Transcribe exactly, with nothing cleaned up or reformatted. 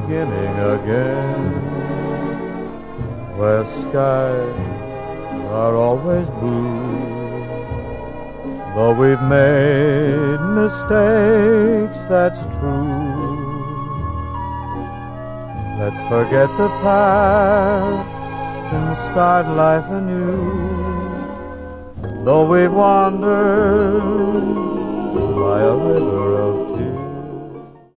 beginning again, where skies are always blue. Though we've made mistakes, that's true. Let's forget the past and start life anew. Though we've wandered by a river of